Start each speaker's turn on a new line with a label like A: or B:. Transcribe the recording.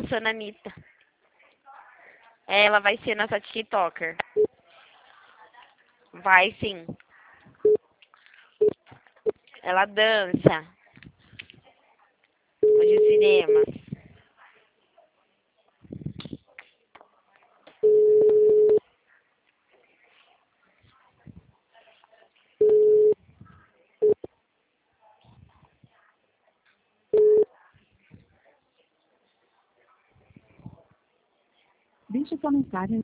A: dançando, a Anitta. Ela vai ser nossa TikToker. Vai sim. Ela dança. De cinema.
B: Deixe sua mensagem